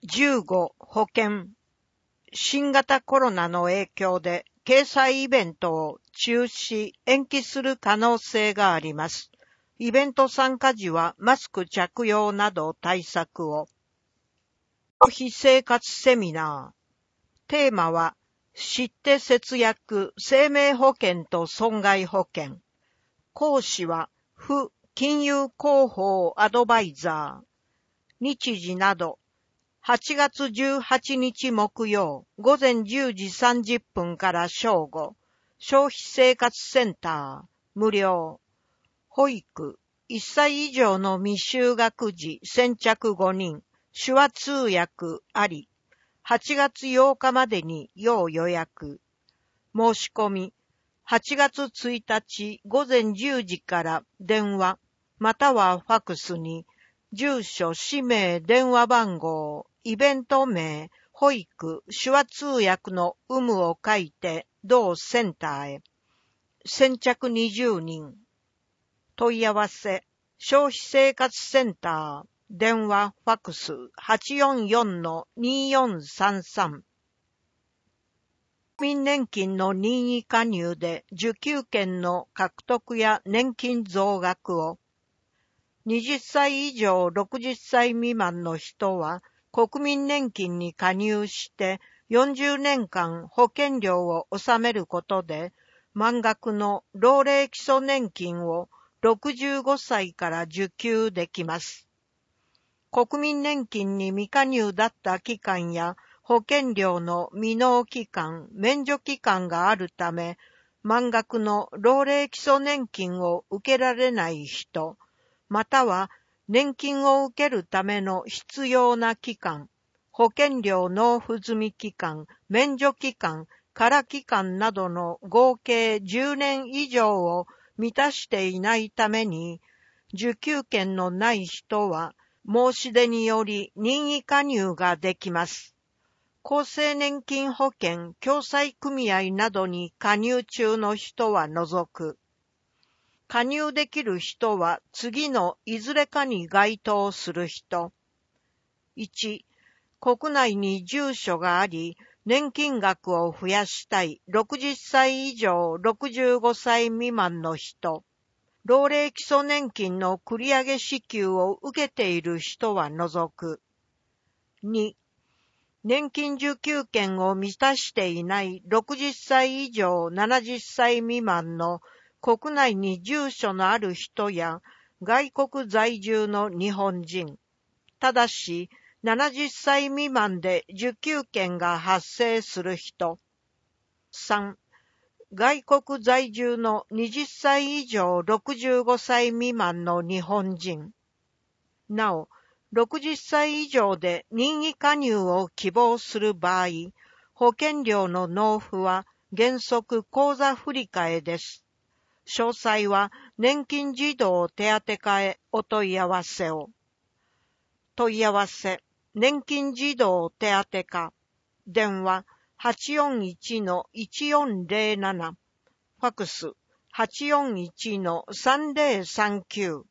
15保険。新型コロナの影響で掲載イベントを中止・延期する可能性があります。イベント参加時はマスク着用など対策を。消費生活セミナー。テーマは、知って節約、生命保険と損害保険。講師は、金融広報アドバイザー。日時など、8月18日木曜午前10時30分から正午、消費生活センター、無料。保育、1歳以上の未就学児先着5人、手話通訳あり。8月8日までに要予約。申し込み、8月1日午前10時から電話、またはファクスに、住所、氏名、電話番号、イベント名、保育、手話通訳の有無を書いて、同センターへ。先着20人。問い合わせ、消費生活センター、電話、ファクス、844-2433。国民年金の任意加入で受給権の獲得や年金増額を。20歳以上60歳未満の人は国民年金に加入して40年間保険料を納めることで満額の老齢基礎年金を65歳から受給できます。国民年金に未加入だった期間や保険料の未納期間、免除期間があるため満額の老齢基礎年金を受けられない人、または年金を受けるための必要な期間、保険料納付済み期間、免除期間、空期間などの合計10年以上を満たしていないために、受給権のない人は申し出により任意加入ができます。厚生年金保険共済組合などに加入中の人は除く。加入できる人は次のいずれかに該当する人。1、国内に住所があり、年金額を増やしたい60歳以上65歳未満の人。老齢基礎年金の繰り上げ支給を受けている人は除く。2、年金受給権を満たしていない60歳以上70歳未満の国内に住所のある人や外国在住の日本人。ただし、70歳未満で受給権が発生する人。3、外国在住の20歳以上65歳未満の日本人。なお、60歳以上で任意加入を希望する場合、保険料の納付は原則口座振替です。詳細は年金児童手当課へお問い合わせを。問い合わせ、年金児童手当課、電話 841-1407、ファクス 841-3039。